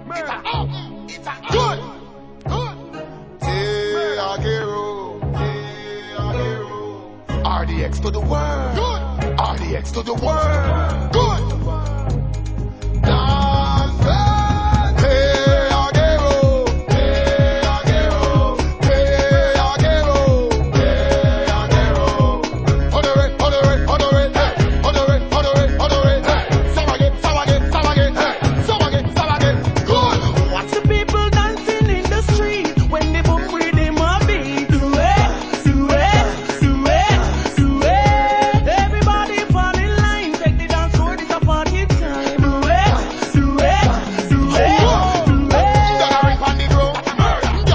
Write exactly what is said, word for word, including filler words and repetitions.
It's a up. It's a good. Good. Yeah, hero. Yeah, hero. R D X to the world. Good. R D X to the world. Good.